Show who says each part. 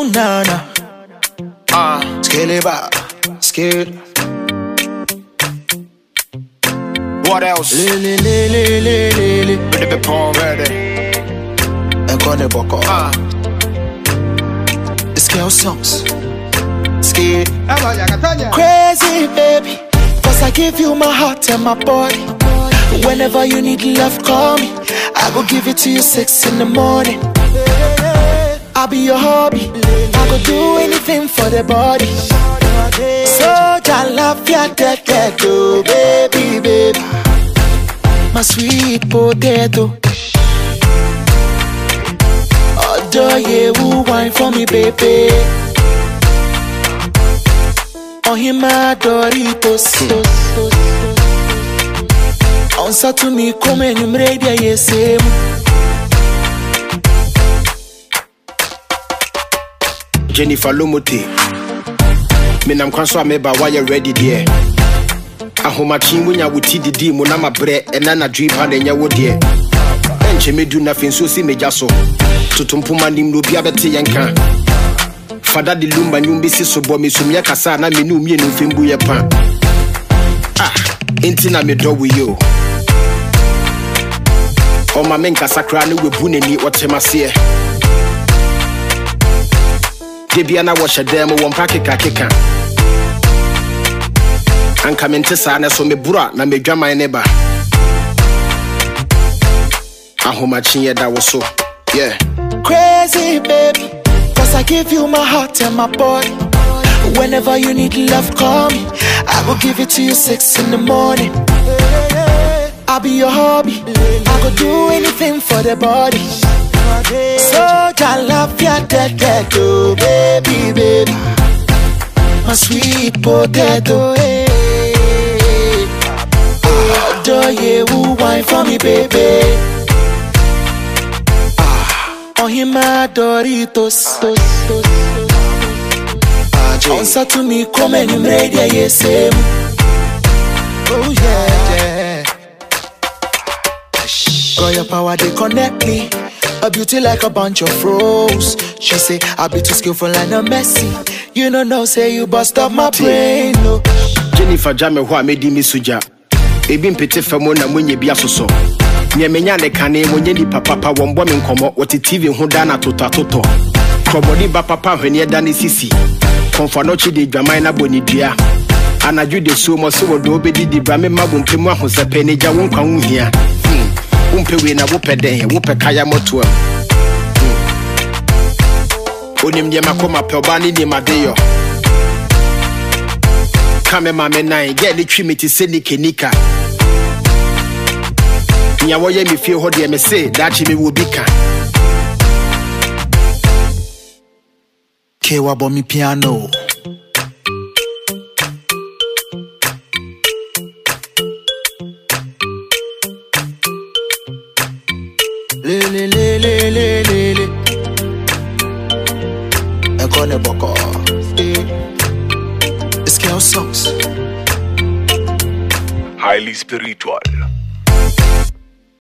Speaker 1: Oh nana, Skilleba, scared.
Speaker 2: What else?
Speaker 1: Lily,
Speaker 2: With the pawn ready.
Speaker 1: I got the boko. Scale songs, scared. Crazy baby, 'cause I give you my heart and my body. Whenever you need love, call me. I will give it to you 6 in the morning. I'll be your hobby. I will do anything for the body. So I love ya, oh baby, baby, my sweet potato. Adore you, wine for me, baby. Oh, him my Doritos. Answer to me, come and you ready, yes,
Speaker 2: Jennifer Lomote. Me nam kwan so ameba why you ready there. Ahomachi munya wuti didi mu na mabre ena na dwi pa na nya wo de. Enche medu na finso si meja so. Tutumpuma nim no bia bete yenka. Fada de lumba nyumbi si so bo me sumya kasa na me nu mienu fembu ye pa. Enti na me do we yo. O ma menka sakra ne webu nani otemase. Debia na washa dem won pakeka keka. Anka mente sa na so me bura na me dwaman ne ba. Ahomachi ye da wo so. Yeah.
Speaker 1: Crazy baby, 'cause I give you my heart and my body. Whenever you need love, call me. I will give it to you 6 in the morning. I'll be your hobby. I will do anything for the body. So I love ya, oh baby, baby, my sweet potato. Adore you, wine for me, baby. Oh, him my Doritos. Answer to me, come and you ready, yes, oh yeah. Got your power, they connect me. A beauty like a bunch of roses. She say, I'll be too skillful and a messy. You don't know, say you bust up my brain, no.
Speaker 2: Jennifer Jame ho amedi mi suja. Ebi mpete famo na mwenye bia soso. Nye menya ne kane mwenye ni papa wombo me nkomo. Wote TV ho da na toto. Krobodi ba papa hwenye da ni sisi. Konfa no chi de dwaman na boni dua. Anaju de so mo so wodo obedi di bra me mabu mpemu ahosepe ne ja won kwa hunhia. Umpewe na wopede wope kaya motoa. Onim de makoma pe oba ni de madeyo. Kame mame nine get the trimity se nika. Nya wo ye me fie ho de me say that me will be ka.
Speaker 1: Kewa bo mi piano. Le. I got the boko. Scale songs.
Speaker 3: Highly spiritual.